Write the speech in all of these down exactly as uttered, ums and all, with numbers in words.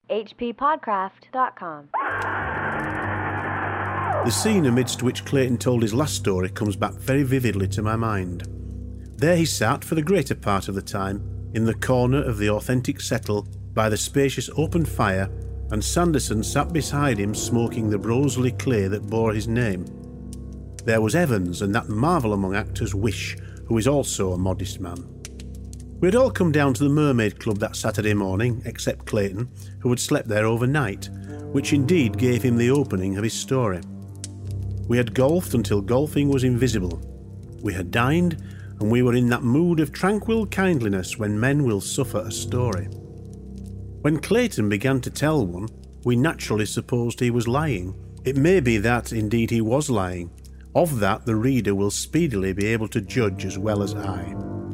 h p podcraft dot com. The scene amidst which Clayton told his last story comes back very vividly to my mind. There he sat for the greater part of the time, in the corner of the authentic settle, by the spacious open fire, and Sanderson sat beside him smoking the Broseley clay that bore his name. There was Evans and that marvel among actors, Wish, who is also a modest man. We had all come down to the Mermaid Club that Saturday morning, except Clayton, who had slept there overnight, which indeed gave him the opening of his story. We had golfed until golfing was invisible. We had dined, and we were in that mood of tranquil kindliness when men will suffer a story. When Clayton began to tell one, we naturally supposed he was lying. It may be that, indeed, he was lying. Of that the reader will speedily be able to judge as well as I.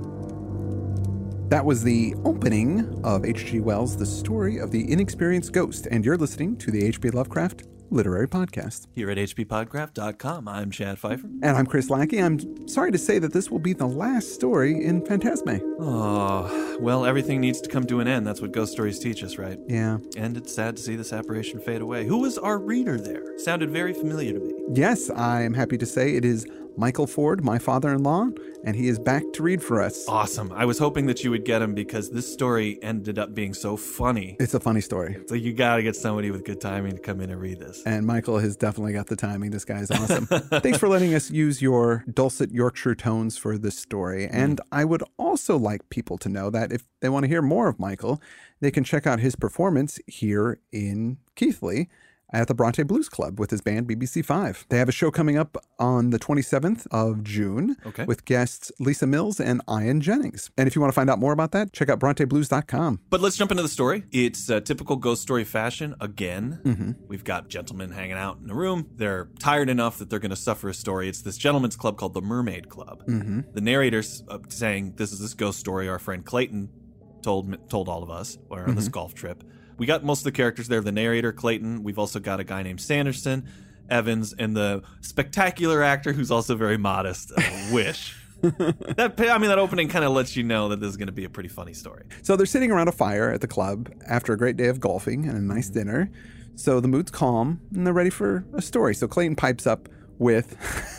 That was the opening of H G Wells' The Story of the Inexperienced Ghost, and you're listening to the H P Lovecraft Literary Podcast. Here at h p podcraft dot com, I'm Chad Pfeiffer. And I'm Chris Lackey. I'm sorry to say that this will be the last story in Phantasme. Oh, well, everything needs to come to an end. That's what ghost stories teach us, right? Yeah. And it's sad to see this apparition fade away. Who was our reader there? Sounded very familiar to me. Yes, I'm happy to say it is Michael Ford, my father-in-law, and he is back to read for us. Awesome. I was hoping that you would get him because this story ended up being so funny. It's a funny story. So you got to get somebody with good timing to come in and read this. And Michael has definitely got the timing. This guy is awesome. Thanks for letting us use your dulcet Yorkshire tones for this story. And mm. I would also like people to know that if they want to hear more of Michael, they can check out his performance here in Keighley at the Bronte Blues Club with his band B B C five. They have a show coming up on the twenty-seventh of June okay. with guests Lisa Mills and Ian Jennings. And if you want to find out more about that, check out bronte blues dot com. But let's jump into the story. It's a typical ghost story fashion again. Mm-hmm. We've got gentlemen hanging out in a room. They're tired enough that they're going to suffer a story. It's this gentleman's club called the Mermaid Club. Mm-hmm. The narrator's uh, saying, this is this ghost story our friend Clayton told told all of us while we were on mm-hmm. this golf trip. We got most of the characters there. The narrator, Clayton. We've also got a guy named Sanderson, Evans, and the spectacular actor who's also very modest, uh, Wish. that I mean, that opening kind of lets you know that this is going to be a pretty funny story. So they're sitting around a fire at the club after a great day of golfing and a nice dinner. So the mood's calm, and they're ready for a story. So Clayton pipes up with,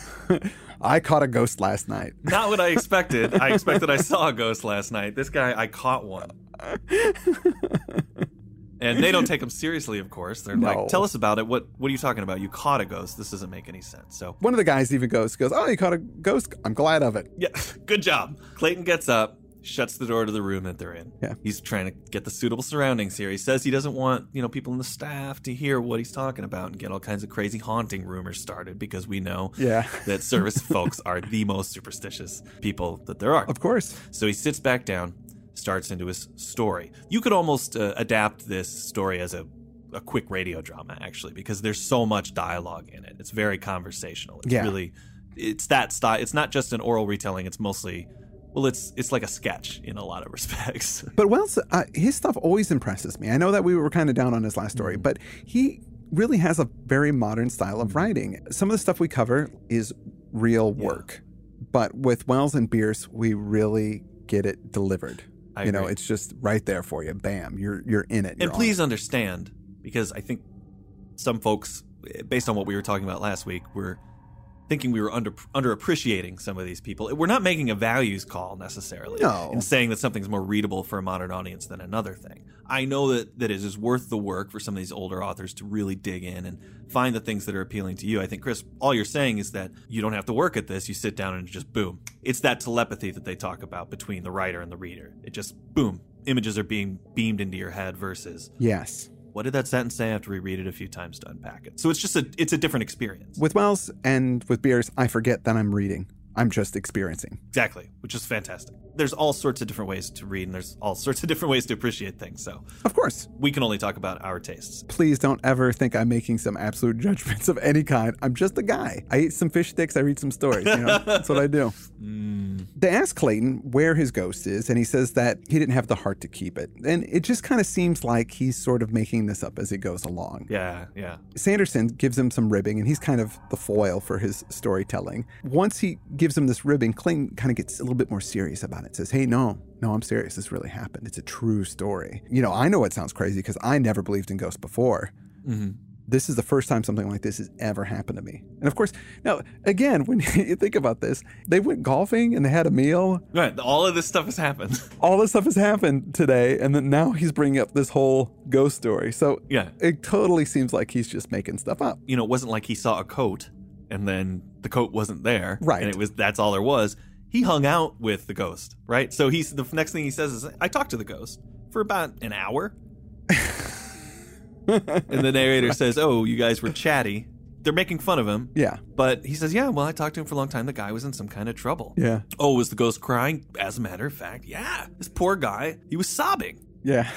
I caught a ghost last night. Not what I expected. I expected I saw a ghost last night. This guy, I caught one. And they don't take him seriously, of course. They're no. like, tell us about it. What What are you talking about? You caught a ghost. This doesn't make any sense. So one of the guys even goes, goes, oh, you caught a ghost? I'm glad of it. Yeah, good job. Clayton gets up, shuts the door to the room that they're in. Yeah. He's trying to get the suitable surroundings here. He says he doesn't want, you know, people in the staff to hear what he's talking about and get all kinds of crazy haunting rumors started because we know yeah. that service folks are the most superstitious people that there are. Of course. So he sits back down, starts into his story. You could almost uh, adapt this story as a, a quick radio drama, actually, because there's so much dialogue in it. It's very conversational. It's yeah. really, it's that style. It's not just an oral retelling. It's mostly, well, it's it's like a sketch in a lot of respects. But Wells, uh, his stuff always impresses me. I know that we were kind of down on his last story, mm-hmm. but he really has a very modern style of writing. Some of the stuff we cover is real work, yeah. but with Wells and Bierce, we really get it delivered. I you agree. know, it's just right there for you. Bam, you're you're in it. And please understand, because I think some folks, based on what we were talking about last week, were thinking we were under underappreciating some of these people. We're not making a values call necessarily no. in saying that something's more readable for a modern audience than another thing. I know that, that it is worth the work for some of these older authors to really dig in and find the things that are appealing to you. I think, Chris, all you're saying is that you don't have to work at this. You sit down and just boom. It's that telepathy that they talk about between the writer and the reader. It just, boom, images are being beamed into your head versus... Yes. What did that sentence say? I have to reread it a few times to unpack it. So it's just a it's a different experience. With Wells and with Bierce, I forget that I'm reading. I'm just experiencing. Exactly, which is fantastic. There's all sorts of different ways to read, and there's all sorts of different ways to appreciate things. So, of course, we can only talk about our tastes. Please don't ever think I'm making some absolute judgments of any kind. I'm just a guy. I eat some fish sticks. I read some stories. You know, that's what I do. Mm. They ask Clayton where his ghost is, and he says that he didn't have the heart to keep it. And it just kind of seems like he's sort of making this up as he goes along. Yeah, yeah. Sanderson gives him some ribbing, and he's kind of the foil for his storytelling. Once he gives him this ribbing, Clayton kind of gets a little bit more serious about It says, hey, no, no, I'm serious. This really happened. It's a true story. You know, I know it sounds crazy because I never believed in ghosts before. Mm-hmm. This is the first time something like this has ever happened to me. And of course, now, again, when you think about this, they went golfing and they had a meal. Right. All of this stuff has happened. All this stuff has happened today. And then now he's bringing up this whole ghost story. So yeah, it totally seems like he's just making stuff up. You know, it wasn't like he saw a coat and then the coat wasn't there. Right. And it was, that's all there was. He hung out with the ghost, right? So he's, the next thing he says is, I talked to the ghost for about an hour. And the narrator says, oh, you guys were chatty. They're making fun of him. Yeah. But he says, yeah, well, I talked to him for a long time. The guy was in some kind of trouble. Yeah. Oh, was the ghost crying? As a matter of fact, yeah. This poor guy, he was sobbing. Yeah.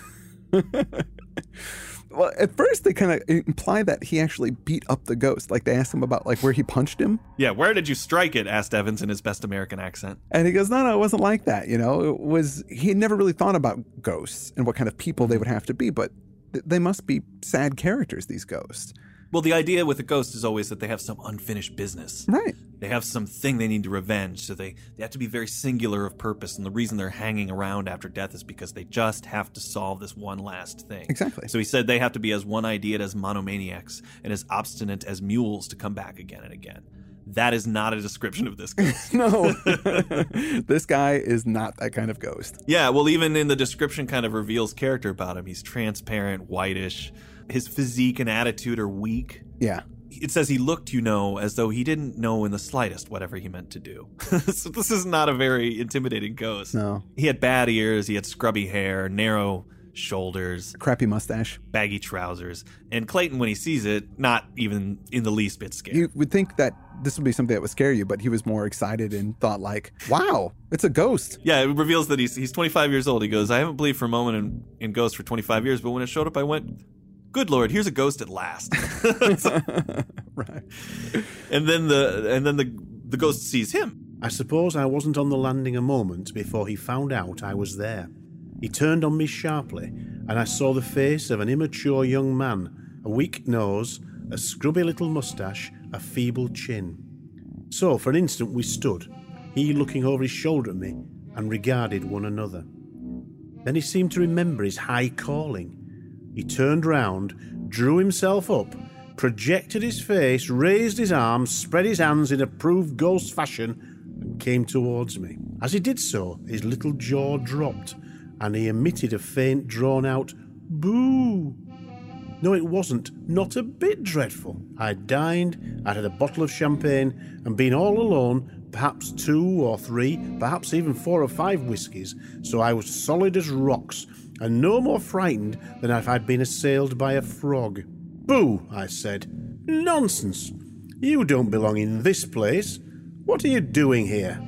Well, at first they kind of imply that he actually beat up the ghost. Like they asked him about like where he punched him. Yeah, where did you strike it? Asked Evans in his best American accent. And he goes, no, no, it wasn't like that. You know, it was, he had never really thought about ghosts and what kind of people they would have to be, but th- they must be sad characters, these ghosts. Well, the idea with a ghost is always that they have some unfinished business. Right. They have something they need to revenge, so they, they have to be very singular of purpose, and the reason they're hanging around after death is because they just have to solve this one last thing. Exactly. So he said they have to be as one-ideaed as monomaniacs and as obstinate as mules to come back again and again. That is not a description of this ghost. No. This guy is not that kind of ghost. Yeah, well, even in the description kind of reveals character about him. He's transparent, whitish. His physique and attitude are weak. Yeah. It says he looked, you know, as though he didn't know in the slightest whatever he meant to do. So this is not a very intimidating ghost. No. He had bad ears, he had scrubby hair, narrow shoulders, Crappy mustache. baggy trousers. And Clayton, when he sees it, not even in the least bit scared. You would think that this would be something that would scare you, but he was more excited and thought like, wow, it's a ghost. Yeah, it reveals that he's he's twenty-five years old. He goes, I haven't believed for a moment in, in ghosts for twenty-five years, but when it showed up, I went, good Lord, here's a ghost at last. Right. And then the and then the the ghost sees him. I suppose I wasn't on the landing a moment before he found out I was there. He turned on me sharply, and I saw the face of an immature young man, a weak nose, a scrubby little moustache, a feeble chin. So for an instant we stood, he looking over his shoulder at me, and regarded one another. Then he seemed to remember his high calling. He turned round, drew himself up, projected his face, raised his arms, spread his hands in approved ghost fashion, and came towards me. As he did so, his little jaw dropped, and he emitted a faint, drawn-out boo. No, it wasn't. Not a bit dreadful. I'd dined, I'd had a bottle of champagne, and been all alone, perhaps two or three, perhaps even four or five whiskies, so I was solid as rocks, and no more frightened than if I'd been assailed by a frog. Boo, I said. Nonsense. You don't belong in this place. What are you doing here?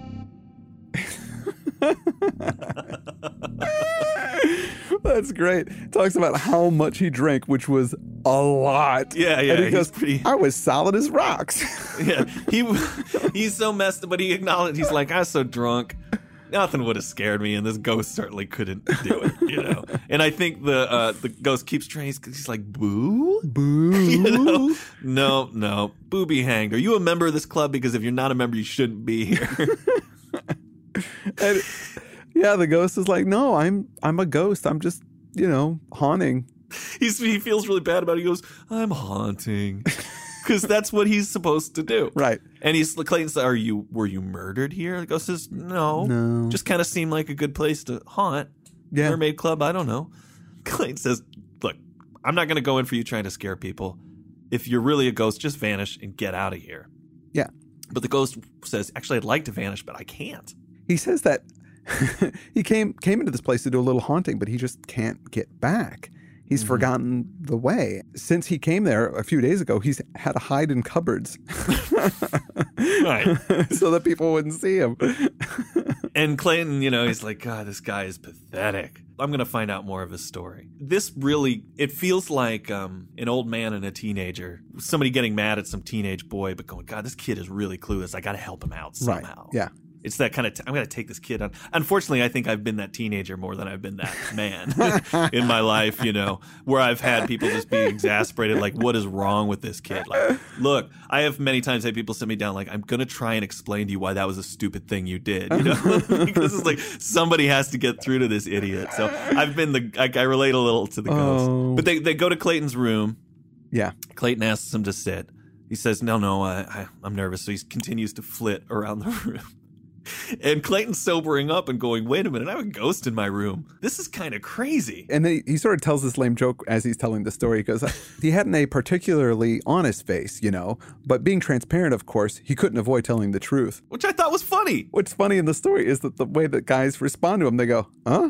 That's great. Talks about how much he drank, which was a lot. Yeah, yeah. And he goes, pretty... I was solid as rocks. Yeah, he he's so messed up, but he acknowledged, he's like, I was so drunk. Nothing would have scared me, and this ghost certainly couldn't do it, you know. And I think the uh, the ghost keeps trying. He's, he's like, boo? Boo? You know? No, no. Boo be hanged. Are you a member of this club? Because if you're not a member, you shouldn't be here. And, yeah, the ghost is like, no, I'm I'm a ghost. I'm just, you know, haunting. He's, he feels really bad about it. He goes, I'm haunting. Because that's what he's supposed to do. Right. And he's Clayton says, Are you were you murdered here? The ghost says, No. No. Just kind of seemed like a good place to haunt. Yeah. Mermaid Club, I don't know. Clayton says, Look, I'm not going to go in for you trying to scare people. If you're really a ghost, just vanish and get out of here. Yeah. But the ghost says, Actually, I'd like to vanish, but I can't. He says that he came came into this place to do a little haunting, but he just can't get back. He's mm-hmm. forgotten the way. Since he came there a few days ago, he's had to hide in cupboards. Right. So that people wouldn't see him. And Clayton, you know, he's like, God, this guy is pathetic. I'm going to find out more of his story. This really, it feels like um, an old man and a teenager. Somebody getting mad at some teenage boy, but going, God, this kid is really clueless. I got to help him out somehow. Right. Yeah. It's that kind of, t- I'm going to take this kid on. Unfortunately, I think I've been that teenager more than I've been that man in my life, you know, where I've had people just be exasperated. Like, what is wrong with this kid? Like, look, I have many times had people sit me down, like, I'm going to try and explain to you why that was a stupid thing you did, you know, because it's like somebody has to get through to this idiot. So I've been the, I, I relate a little to the ghost. Oh. But they, they go to Clayton's room. Yeah. Clayton asks him to sit. He says, no, no, I, I, I'm nervous. So he continues to flit around the room. And Clayton's sobering up and going, wait a minute, I have a ghost in my room. This is kind of crazy. And then he sort of tells this lame joke as he's telling the story. He goes, he hadn't a particularly honest face, you know, but being transparent, of course, he couldn't avoid telling the truth. Which I thought was funny. What's funny in the story is that the way that guys respond to him, they go, huh?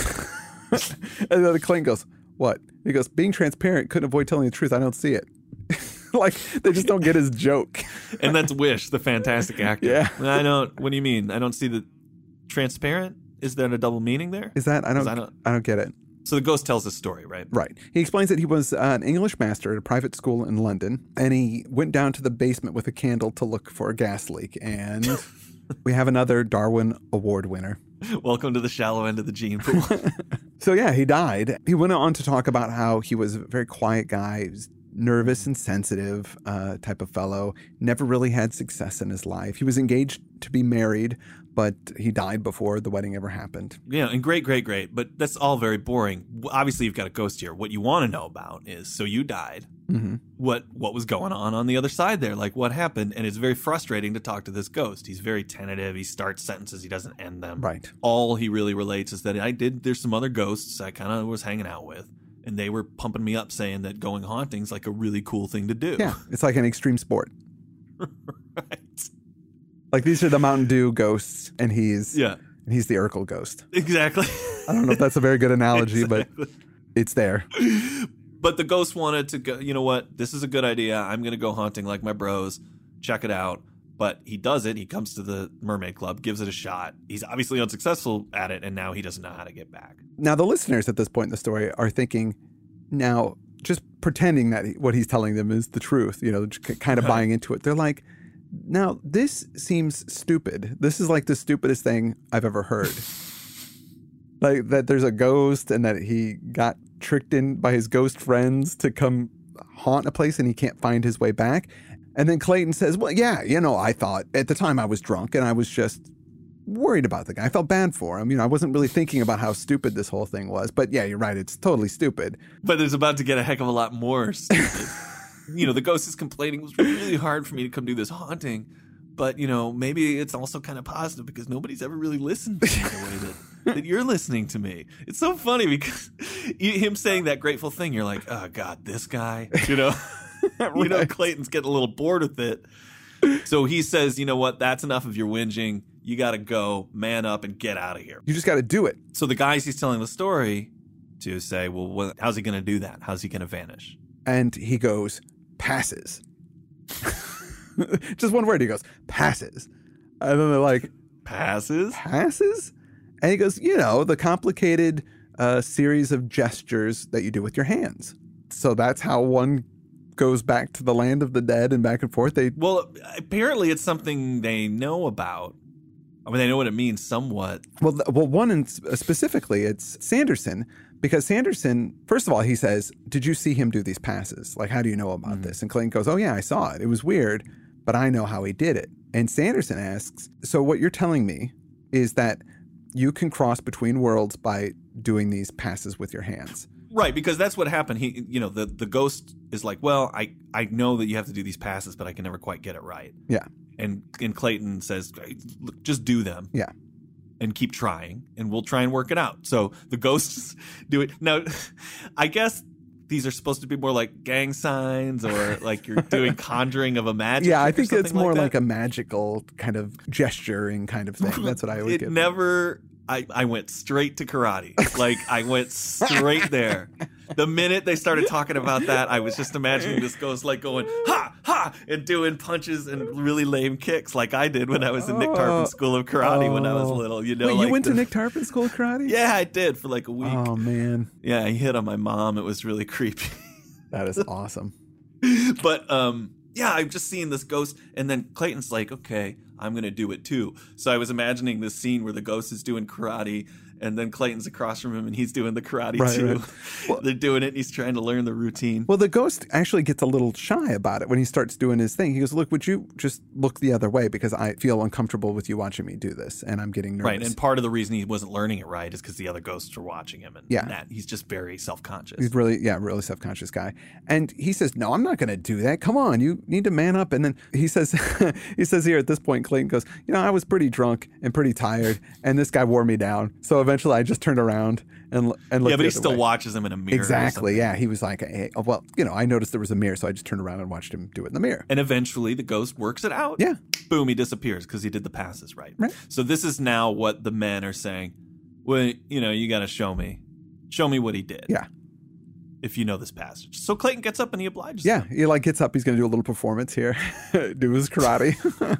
And then Clayton goes, what? He goes, being transparent, couldn't avoid telling the truth. I don't see it. Like, they just don't get his joke. And that's Wish, the fantastic actor. Yeah. I don't, what do you mean? I don't see the transparent? Is there a double meaning there? Is that, I don't, I don't, I don't get it. So the ghost tells the story, right? Right. He explains that he was uh, an English master at a private school in London, and he went down to the basement with a candle to look for a gas leak. And we have another Darwin Award winner. Welcome to the shallow end of the gene pool. So yeah, he died. He went on to talk about how he was a very quiet guy. He was nervous and sensitive uh, type of fellow. Never really had success in his life. He was engaged to be married, but he died before the wedding ever happened. Yeah, and great, great, great. But that's all very boring. Obviously, you've got a ghost here. What you want to know about is, so you died. Mm-hmm. What what was going on on the other side there? Like, what happened? And it's very frustrating to talk to this ghost. He's very tentative. He starts sentences. He doesn't end them. Right. All he really relates is that I did, there's some other ghosts I kind of was hanging out with. And they were pumping me up saying that going haunting's like a really cool thing to do. Yeah, it's like an extreme sport. Right. Like, these are the Mountain Dew ghosts, and he's Yeah. and he's the Urkel ghost. Exactly. I don't know if that's a very good analogy, Exactly. but it's there. But the ghost wanted to go, you know what? This is a good idea. I'm going to go haunting like my bros. Check it out. But he does it. He comes to the Mermaid Club, gives it a shot. He's obviously unsuccessful at it, and now he doesn't know how to get back. Now, the listeners at this point in the story are thinking, now, just pretending that he, what he's telling them is the truth, you know, just kind of Right. buying into it. They're like, now, this seems stupid. This is like the stupidest thing I've ever heard. Like, that there's a ghost and that he got tricked in by his ghost friends to come haunt a place and he can't find his way back. And then Clayton says, well, yeah, you know, I thought at the time I was drunk and I was just worried about the guy. I felt bad for him. You know, I wasn't really thinking about how stupid this whole thing was. But yeah, you're right. It's totally stupid. But it's about to get a heck of a lot more stupid. You know, the ghost is complaining, it was really hard for me to come do this haunting. But, you know, maybe it's also kind of positive because nobody's ever really listened to me the way that, that you're listening to me. It's so funny because you, him saying that grateful thing, you're like, oh, God, this guy, you know? You know, Clayton's getting a little bored with it. So he says, you know what, that's enough of your whinging. You got to go, man up, and get out of here. You just got to do it. So the guys he's telling the story to say, well, what, how's he going to do that? How's he going to vanish? And he goes, passes. Just one word. He goes, passes. And then they're like, Passes? passes? And he goes, you know, the complicated uh, series of gestures that you do with your hands. So that's how one goes back to the land of the dead and back and forth. They Well, apparently it's something they know about. I mean, they know what it means somewhat. Well, th- well, one in, specifically, it's Sanderson, because Sanderson, first of all, he says, did you see him do these passes? Like, how do you know about Mm-hmm. this? And Clayton goes, oh, yeah, I saw it. It was weird, but I know how he did it. And Sanderson asks, so what you're telling me is that you can cross between worlds by doing these passes with your hands. Right, because that's what happened. He, you know, the, the ghost is like, well, I, I know that you have to do these passes, but I can never quite get it right. Yeah. And and Clayton says, look, just do them. Yeah. And keep trying, and we'll try and work it out. So the ghosts do it. Now, I guess these are supposed to be more like gang signs or like you're doing conjuring of a magic. Yeah, I trick or think it's something more like, like that. a magical kind of gesturing kind of thing. That's what I always It get. never. I, I went straight to karate. Like, I went straight there. The minute they started talking about that, I was just imagining this ghost like going, ha, ha, and doing punches and really lame kicks like I did when I was in Nick Tarpon School of Karate when I was little. You know, Wait, like you went the, to Nick Tarpon School of Karate? Yeah, I did for like a week. Oh, man. Yeah, he hit on my mom. It was really creepy. That is awesome. But um, yeah, I've just seen this ghost. And then Clayton's like, okay, I'm going to do it too. So I was imagining this scene where the ghost is doing karate and then Clayton's across from him and he's doing the karate Right, too. right. Well- They're doing it and he's trying to learn the routine. Well, the ghost actually gets a little shy about it when he starts doing his thing. He goes, look, would you just look the other way because I feel uncomfortable with you watching me do this and I'm getting nervous. Right, and part of the reason he wasn't learning it right is because the other ghosts were watching him, and Yeah. that he's just very self-conscious. He's really, yeah, really self-conscious guy. And he says, no, I'm not going to do that. Come on, you need to man up. And then he says, he says here at this point, Clayton goes, you know, I was pretty drunk and pretty tired and this guy wore me down. So eventually I just turned around and and looked yeah, but the he other still way. watches him in a mirror. or Exactly. something. Yeah. He was like, hey, oh, well, you know, I noticed there was a mirror, so I just turned around and watched him do it in the mirror. And eventually the ghost works it out. Yeah. Boom, he disappears because he did the passes right. Right. So this is now what the men are saying. Well, you know, you got to show me. Show me what he did. Yeah. If you know this passage. So Clayton gets up and he obliges. Yeah. He like gets up. He's going to do a little performance here, do his karate.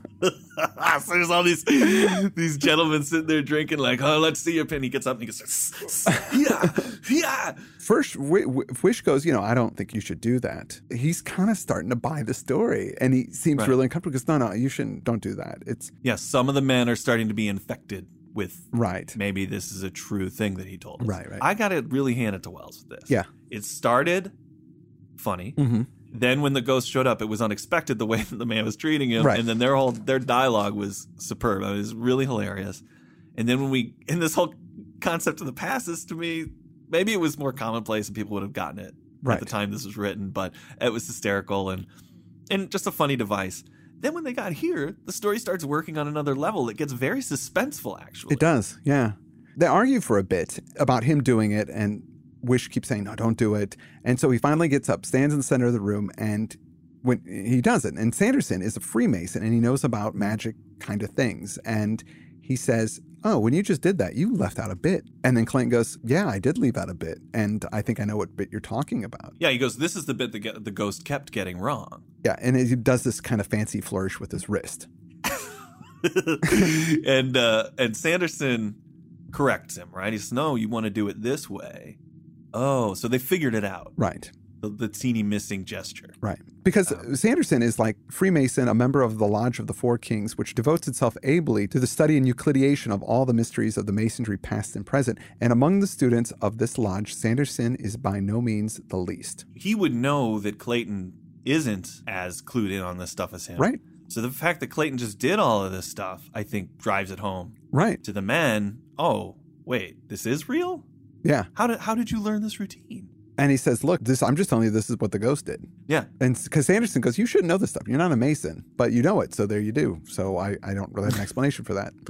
So there's all these these gentlemen sitting there drinking like, oh, let's see your pin. He gets up and he goes, yeah, yeah. First, W- W- Wish goes, you know, I don't think you should do that. He's kind of starting to buy the story, and he seems Right. really uncomfortable. Because no, no, you shouldn't. Don't do that. It's Yeah, some of the men are starting to be infected with right. maybe this is a true thing that he told us. Right, right. I got to really hand it to Wells with this. Yeah. It started funny. Mm-hmm. Then when the ghost showed up, it was unexpected the way that the man was treating him. Right. And then their whole their dialogue was superb. It was really hilarious. And then when we in this whole concept of the passes, to me, maybe it was more commonplace and people would have gotten it Right. at the time this was written, but it was hysterical and and just a funny device. Then when they got here, the story starts working on another level. It gets very suspenseful, actually. It does. Yeah. They argue for a bit about him doing it, and Wish keeps saying, no, don't do it. And so he finally gets up, stands in the center of the room, and when he does it, and Sanderson is a Freemason and he knows about magic kind of things. And he says, oh, when you just did that, you left out a bit. And then Clayton goes, yeah, I did leave out a bit. And I think I know what bit you're talking about. Yeah, he goes, this is the bit that get, the ghost kept getting wrong. Yeah. And he does this kind of fancy flourish with his wrist. and uh, and Sanderson corrects him, right? He says, no, you want to do it this way. Oh, so they figured it out. Right. The, the teeny missing gesture. Right. Because Um, Sanderson is like Freemason, a member of the Lodge of the Four Kings, which devotes itself ably to the study and euclidation of all the mysteries of the Masonry past and present. And among the students of this lodge, Sanderson is by no means the least. He would know that Clayton isn't as clued in on this stuff as him. Right. So the fact that Clayton just did all of this stuff, I think, drives it home Right. to the men. Oh, wait, this is real? Yeah. How did how did you learn this routine? And he says, look, this I'm just telling you this is what the ghost did. Yeah. And because Sanderson goes, you shouldn't know this stuff. You're not a Mason, but you know it. So there you do. So I, I don't really have an explanation for that.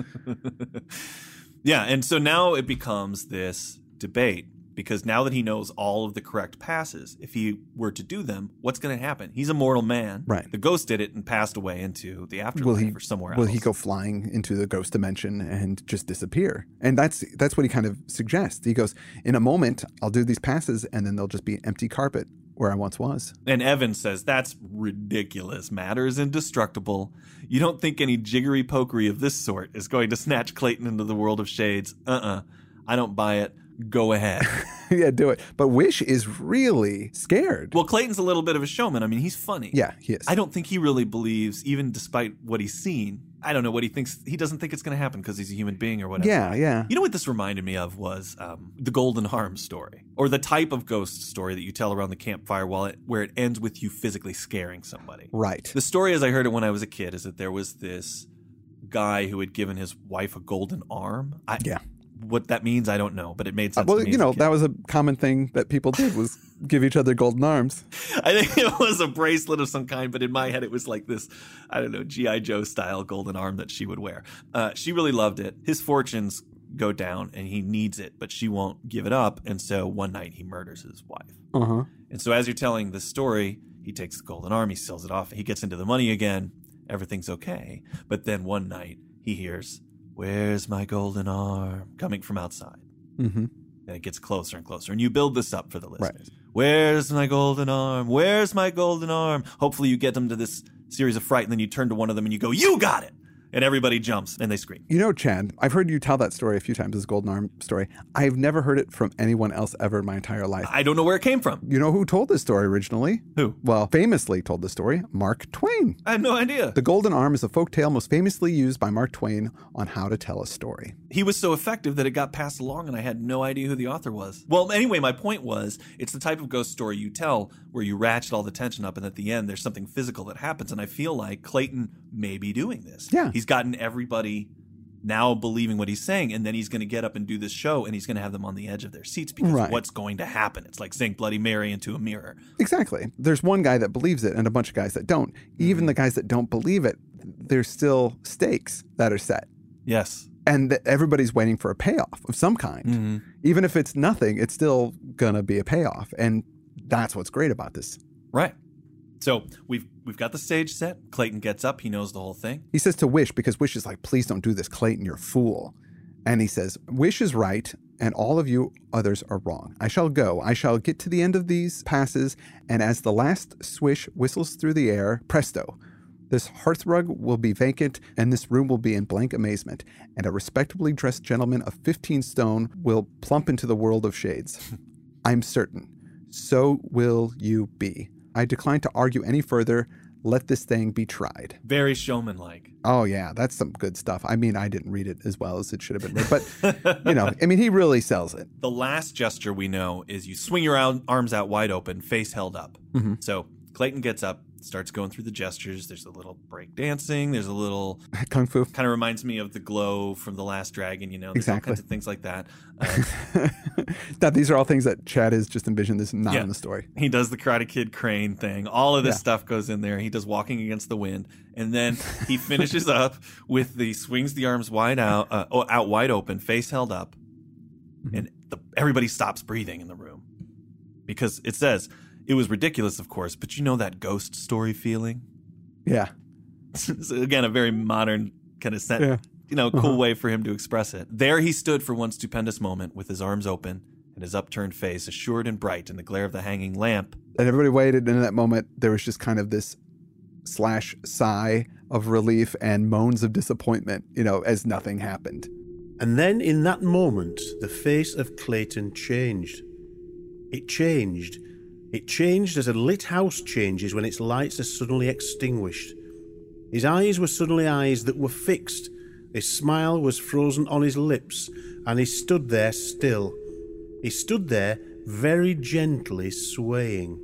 Yeah, and so now it becomes this debate because now that he knows all of the correct passes, if he were to do them, what's going to happen? He's a mortal man. Right. The ghost did it and passed away into the afterlife Will he, or somewhere will else. he go flying into the ghost dimension and just disappear? And that's that's what he kind of suggests. He goes, in a moment, I'll do these passes and then there'll just be empty carpet where I once was. And Evan says, that's ridiculous. Matter is indestructible. You don't think any jiggery pokery of this sort is going to snatch Clayton into the world of shades? Uh-uh. I don't buy it. Go ahead. Yeah, do it. But Wish is really scared. Well, Clayton's a little bit of a showman. I mean, he's funny. Yeah, he is. I don't think he really believes, even despite what he's seen. I don't know what he thinks. He doesn't think it's going to happen because he's a human being or whatever. Yeah, yeah. You know what this reminded me of was um, the Golden Arm story, or the type of ghost story that you tell around the campfire while it, where it ends with you physically scaring somebody. Right. The story, as I heard it when I was a kid, is that there was this guy who had given his wife a golden arm. I, Yeah. What that means, I don't know, but it made sense Well, to me you as a know, kid. that was a common thing that people did was give each other golden arms. I think it was a bracelet of some kind, but in my head it was like this, I don't know, G I. Joe style golden arm that she would wear. Uh, she really loved it. His fortunes go down and he needs it, but she won't give it up. And so one night he murders his wife. Uh-huh. And so as you're telling this story, he takes the golden arm, he sells it off, he gets into the money again. Everything's okay. But then one night he hears, "Where's my golden arm?" coming from outside. Mm-hmm. And it gets closer and closer. And you build this up for the listeners. Right. Where's my golden arm? Where's my golden arm? Hopefully you get them to this series of fright, and then you turn to one of them and you go, "You got it!" And everybody jumps and they scream. You know, Chad, I've heard you tell that story a few times, this Golden Arm story. I've never heard it from anyone else ever in my entire life. I don't know where it came from. You know who told this story originally? Who? Well, famously told the story, Mark Twain. I have no idea. The Golden Arm is a folktale most famously used by Mark Twain on how to tell a story. He was so effective that it got passed along and I had no idea who the author was. Well, anyway, my point was, it's the type of ghost story you tell where you ratchet all the tension up and at the end there's something physical that happens. And I feel like Clayton may be doing this. Yeah. He's gotten everybody now believing what he's saying, and then he's going to get up and do this show, and he's going to have them on the edge of their seats because Right. of what's going to happen. It's like saying Bloody Mary into a mirror. Exactly. There's one guy that believes it and a bunch of guys that don't. Even the guys that don't believe it, there's still stakes that are set. Yes. And th- everybody's waiting for a payoff of some kind. Mm-hmm. Even if it's nothing, it's still going to be a payoff. And that's what's great about this. Right. So we've we've got the stage set. Clayton gets up. He knows the whole thing. He says to Wish, because Wish is like, please don't do this, Clayton, you're a fool. And he says, Wish is right, and all of you others are wrong. I shall go. I shall get to the end of these passes, and as the last swish whistles through the air, presto, this hearthrug will be vacant, and this room will be in blank amazement, and a respectably dressed gentleman of fifteen stone will plump into the world of shades. I'm certain. So will you be. I decline to argue any further. Let this thing be tried. Very showman-like. Oh, yeah, that's some good stuff. I mean, I didn't read it as well as it should have been read, but, you know, I mean, he really sells it. The last gesture we know is you swing your out- arms out wide open, face held up. Mm-hmm. So Clayton gets up, starts going through the gestures. There's a little break dancing. There's a little Kung Fu. kind of reminds me of the glow from The Last Dragon, you know, there's Exactly. all kinds of things like that. Uh, Now, these are all things that Chad has just envisioned. This is not Yeah. in the story. he does the Karate Kid crane thing. All of this Yeah. stuff goes in there. He does walking against the wind. And then he finishes up with the swings the arms wide out, uh, oh, out wide open, face held up. Mm-hmm. And the, everybody stops breathing in the room. Because it says, it was ridiculous, of course, but you know that ghost story feeling? Yeah. So again, a very modern kind of sent, Yeah. you know, cool Uh-huh. way for him to express it. There he stood for one stupendous moment with his arms open and his upturned face assured and bright in the glare of the hanging lamp. And everybody waited, and in that moment, there was just kind of this slash sigh of relief and moans of disappointment, you know, as nothing happened. And then in that moment, the face of Clayton changed. It changed. It changed as a lit house changes when its lights are suddenly extinguished. His eyes were suddenly eyes that were fixed. His smile was frozen on his lips, and he stood there still. He stood there very gently swaying.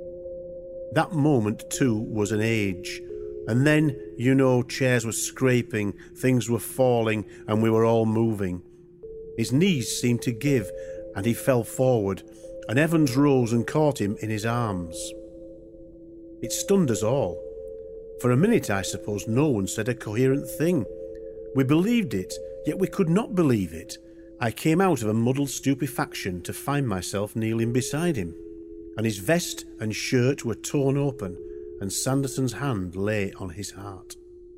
That moment, too, was an age. And then, you know, chairs were scraping, things were falling, and we were all moving. His knees seemed to give, and he fell forward, and Evans rose and caught him in his arms. It stunned us all. For a minute, I suppose, no one said a coherent thing. We believed it, yet we could not believe it. I came out of a muddled stupefaction to find myself kneeling beside him, and his vest and shirt were torn open, and Sanderson's hand lay on his heart.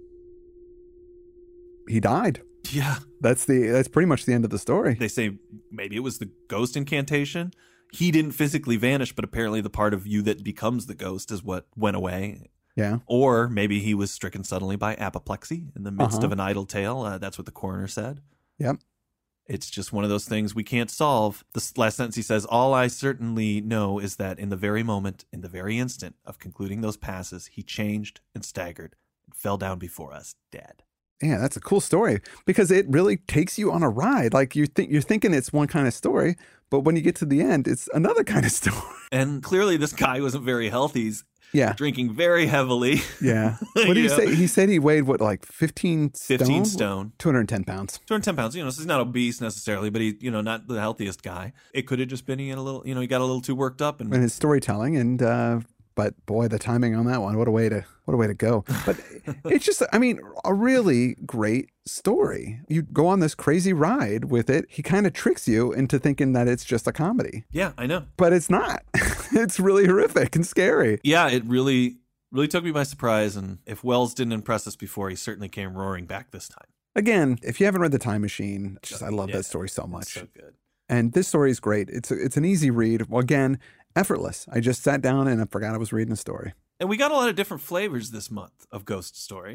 He died. Yeah. That's the that's pretty much the end of the story. They say maybe it was the ghost incantation. He didn't physically vanish, but apparently the part of you that becomes the ghost is what went away. Yeah. Or maybe he was stricken suddenly by apoplexy in the midst Uh-huh. of an idle tale. Uh, that's what the coroner said. Yep. It's just one of those things we can't solve. The last sentence he says, all I certainly know is that in the very moment, in the very instant of concluding those passes, he changed and staggered and fell down before us dead. Yeah, that's a cool story because it really takes you on a ride. Like you think you're thinking it's one kind of story, but when you get to the end, it's another kind of story. And clearly this guy wasn't very healthy. He's Yeah. drinking very heavily. Yeah. What did he Yeah. say? He said he weighed what, like fifteen stone? fifteen stone. two hundred ten pounds. two hundred ten pounds, you know, so he's not obese necessarily, but he, you know, not the healthiest guy. It could have just been he had a little, you know, he got a little too worked up and And his storytelling and uh but boy, the timing on that one, what a way to what a way to go. But it's just I mean, a really great story. You go on this crazy ride with it. He kind of tricks you into thinking that it's just a comedy. yeah, I know. But it's not. It's really horrific and scary. Yeah, it really, really took me by surprise. And if Wells didn't impress us before, he certainly came roaring back this time. Again, if you haven't read The Time Machine, just I love Yeah, that story so it's much. so good. And this story is great. It's a, it's an easy read. Well, again, effortless. I just sat down and I forgot I was reading a story. And we got a lot of different flavors this month of Ghost Story.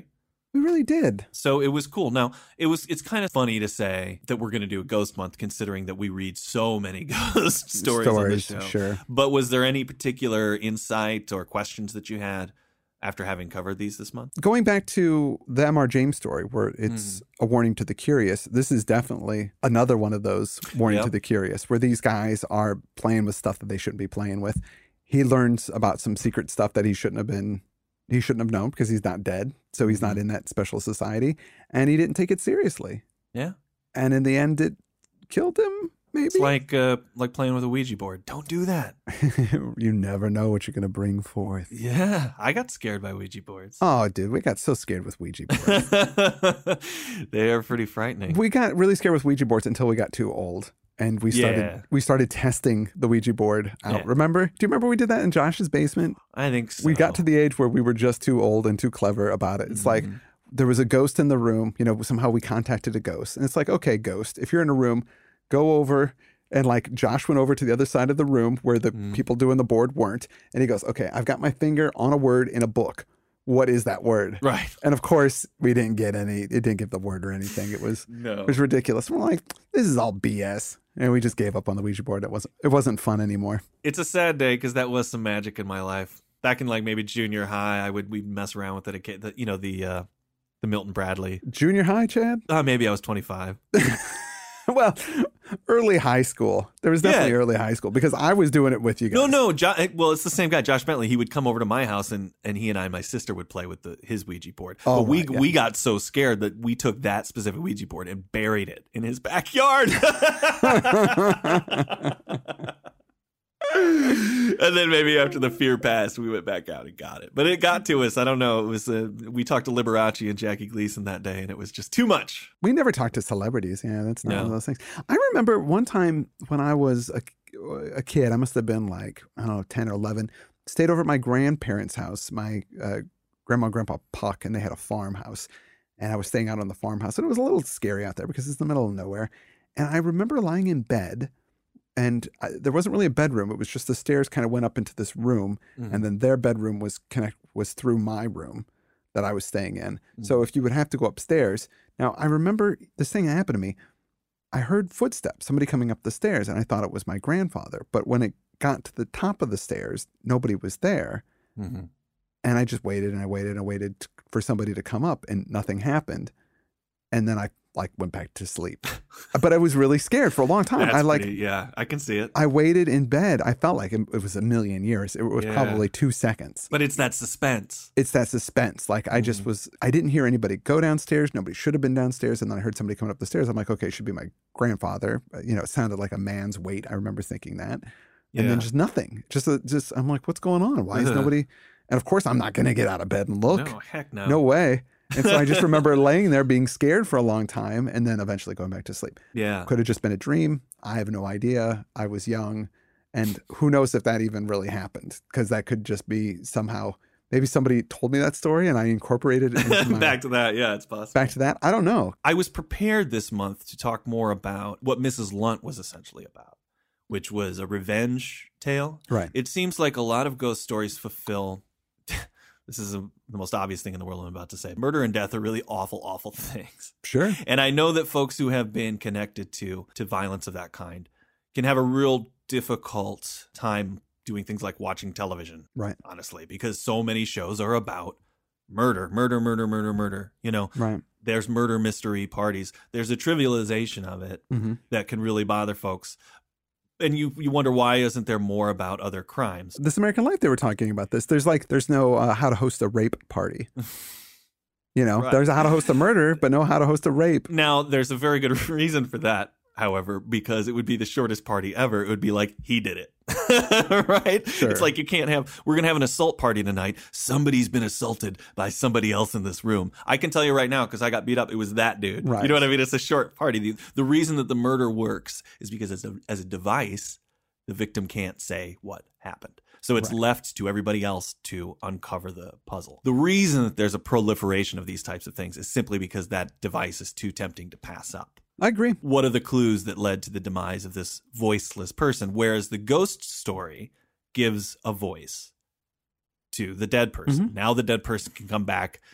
We really did. So it was cool. Now, it was it's kind of funny to say that we're going to do a ghost month, considering that we read so many ghost stories, Stories, on the show. sure. But was there any particular insight or questions that you had after having covered these this month? Going back to the M R. James story, where it's mm. a warning to the curious, this is definitely another one of those warning yep. to the curious, where these guys are playing with stuff that they shouldn't be playing with. He learns about some secret stuff that he shouldn't have been He shouldn't have known because he's not dead. So he's not in that special society. And he didn't take it seriously. Yeah. And in the end, it killed him, maybe? It's like uh, like playing with a Ouija board. Don't do that. You never know what you're going to bring forth. Yeah. I got scared by Ouija boards. Oh, dude. We got so scared with Ouija boards. They are pretty frightening. We got really scared with Ouija boards until we got too old. And we started yeah. we started testing the Ouija board out. Yeah. Remember? Do you remember we did that in Josh's basement? I think so. We got to the age where we were just too old and too clever about it. It's mm-hmm. like there was a ghost in the room. You know, somehow we contacted a ghost. And it's like, okay, ghost, if you're in a room, go over. And like Josh went over to the other side of the room where the mm. people doing the board weren't. And he goes, okay, I've got my finger on a word in a book. What is that word? Right. And of course, we didn't get any, it didn't give the word or anything. It was, no. it was ridiculous. We're like, this is all B S. And we just gave up on the Ouija board. It wasn't, it wasn't fun anymore. It's a sad day because that was some magic in my life. Back in like maybe junior high, I would, we'd mess around with it. The, you know, the, uh, the Milton Bradley. Junior high, Chad? Uh, maybe I was twenty-five. Well, early high school. There was definitely yeah. early high school because I was doing it with you guys. No, no. Jo- well, it's the same guy, Josh Bentley. He would come over to my house, and, and he and I and my sister would play with the, his Ouija board. Oh, but we right, yeah. we got so scared that we took that specific Ouija board and buried it in his backyard. And then maybe after the fear passed, we went back out and got it. But it got to us. I don't know. It was uh, we talked to Liberace and Jackie Gleason that day, and it was just too much. We never talked to celebrities. Yeah, that's not no. one of those things. I remember one time when I was a, a kid, I must have been like, I don't know, ten or eleven, stayed over at my grandparents' house, my uh, grandma and grandpa Puck, and they had a farmhouse. And I was staying out on the farmhouse, and it was a little scary out there because it's in the middle of nowhere. And I remember lying in bed. And I, there wasn't really a bedroom. It was just the stairs kind of went up into this room. Mm-hmm. And then their bedroom was connect was through my room that I was staying in. Mm-hmm. So if you would have to go upstairs. Now, I remember this thing happened to me. I heard footsteps, somebody coming up the stairs, and I thought it was my grandfather. But when it got to the top of the stairs, nobody was there. Mm-hmm. And I just waited and I waited and I waited for somebody to come up, and nothing happened. And then I like went back to sleep. But I was really scared for a long time. That's I like, pretty, yeah, I can see it. I waited in bed. I felt like it, it was a million years. It was yeah. probably two seconds. But it's that suspense. It's that suspense. Like I just mm-hmm. was, I didn't hear anybody go downstairs. Nobody should have been downstairs. And then I heard somebody coming up the stairs. I'm like, okay, it should be my grandfather. You know, it sounded like a man's weight. I remember thinking that. Yeah. And then just nothing. Just, just, I'm like, what's going on? Why is nobody? And of course, I'm not going to get out of bed and look. No, heck no. No way. And so I just remember laying there being scared for a long time and then eventually going back to sleep. Yeah. Could have just been a dream. I have no idea. I was young. And who knows if that even really happened, because that could just be somehow, maybe somebody told me that story and I incorporated it into my, back to that. Yeah, it's possible. Back to that. I don't know. I was prepared this month to talk more about what Missus Lunt was essentially about, which was a revenge tale. Right. It seems like a lot of ghost stories fulfill... This is a, the most obvious thing in the world I'm about to say. Murder and death are really awful, awful things. Sure. And I know that folks who have been connected to to violence of that kind can have a real difficult time doing things like watching television. Right. Honestly, because so many shows are about murder, murder, murder, murder, murder. You know, right. There's murder mystery parties. There's a trivialization of it mm-hmm. that can really bother folks. And you you wonder, why isn't there more about other crimes? This American Life, they were talking about this. There's like, there's no uh, how to host a rape party. You know, right. There's a how to host a murder, but no how to host a rape. Now, there's a very good reason for that, however, because it would be the shortest party ever. It would be like, he did it. Right? Sure. It's like you can't have, we're going to have an assault party tonight. Somebody's been assaulted by somebody else in this room. I can tell you right now, because I got beat up, it was that dude. Right. You know what I mean? It's a short party. The, the reason that the murder works is because as a, as a device, the victim can't say what happened. So it's right. left to everybody else to uncover the puzzle. The reason that there's a proliferation of these types of things is simply because that device is too tempting to pass up. I agree. What are the clues that led to the demise of this voiceless person? Whereas the ghost story gives a voice to the dead person. Mm-hmm. Now the dead person can come back.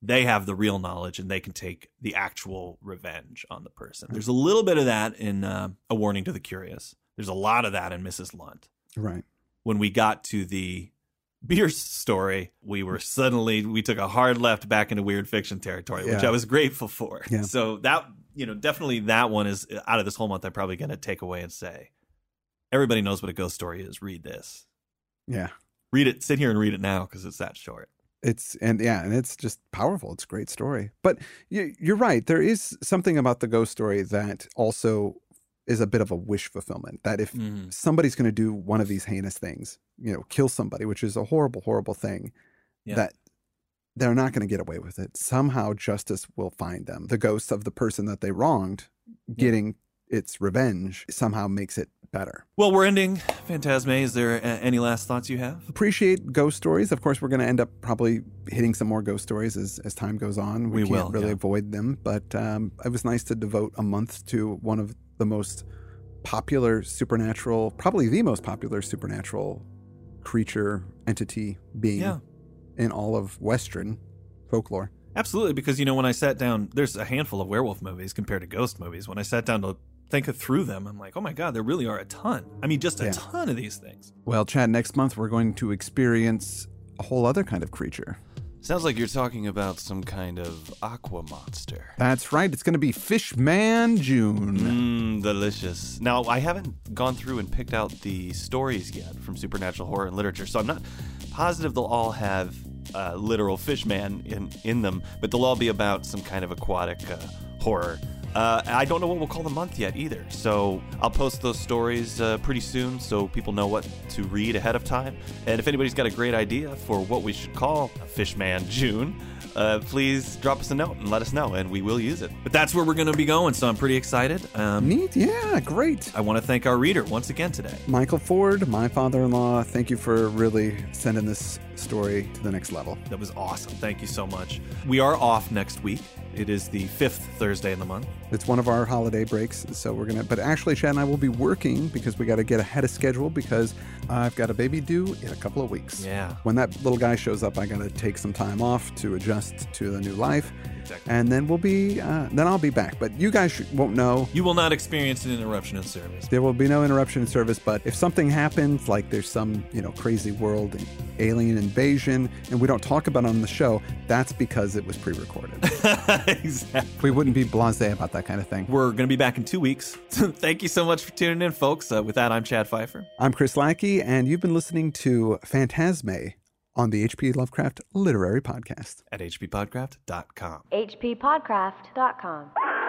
they have the real knowledge and they can take the actual revenge on the person. There's a little bit of that in uh, A Warning to the Curious. There's a lot of that in Missus Lunt. Right. When we got to the Bierce story, we were suddenly, we took a hard left back into weird fiction territory, which Yeah. I was grateful for. Yeah. So that, you know, definitely that one is, out of this whole month, I'm probably going to take away and say, everybody knows what a ghost story is. Read this. Yeah. Read it. Sit here and read it now because it's that short. It's and yeah, and it's just powerful. It's a great story. But you, you're right. There is something about the ghost story that also is a bit of a wish fulfillment. That if Mhm. somebody's going to do one of these heinous things, you know, kill somebody, which is a horrible, horrible thing, Yeah. that they're not going to get away with it. Somehow justice will find them. The ghost of the person that they wronged getting its revenge somehow makes it better. Well, we're ending Phantasme. Is there uh, any last thoughts you have? Appreciate ghost stories. Of course, we're going to end up probably hitting some more ghost stories as, as time goes on. We can't will, really yeah. avoid them, but um, it was nice to devote a month to one of the most popular supernatural, probably the most popular supernatural creature, entity, being Yeah. in all of Western folklore. Absolutely, because, you know, when I sat down, there's a handful of werewolf movies compared to ghost movies. When I sat down to think through them, I'm like, oh my God, there really are a ton. I mean, just a Yeah. ton of these things. Well, Chad, next month we're going to experience a whole other kind of creature. Sounds like you're talking about some kind of aqua monster. That's right. It's going to be Fishman June. Mmm, delicious. Now, I haven't gone through and picked out the stories yet from supernatural horror and literature, so I'm not positive they'll all have uh, literal fishman in, in them, but they'll all be about some kind of aquatic uh, horror. Uh, I don't know what we'll call the month yet either, so I'll post those stories uh, pretty soon so people know what to read ahead of time. And if anybody's got a great idea for what we should call Fishman June, uh, please drop us a note and let us know, and we will use it. But that's where we're going to be going, so I'm pretty excited. Um, Neat. Yeah, great. I want to thank our reader once again today. Michael Ford, my father-in-law, thank you for really sending this story to the next level. That was awesome. Thank you so much. We are off next week. It is the fifth Thursday in the month. It's one of our holiday breaks, so we're gonna. But actually, Chad and I will be working because we got to get ahead of schedule because I've got a baby due in a couple of weeks. Yeah. When that little guy shows up, I got to take some time off to adjust to the new life, Exactly. and then we'll be. Uh, then I'll be back. But you guys sh- won't know. You will not experience an interruption in service. There will be no interruption in service, but if something happens, like there's some, you know, crazy world alien invasion, and we don't talk about it on the show, that's because it was pre-recorded. Exactly. We wouldn't be blasé about that kind of thing. We're going to be back in two weeks. Thank you so much for tuning in, folks. Uh, with that, I'm Chad Pfeiffer. I'm Chris Lackey, and you've been listening to Phantasme on the H P Lovecraft Literary Podcast. At h p podcraft dot com. h p podcraft dot com.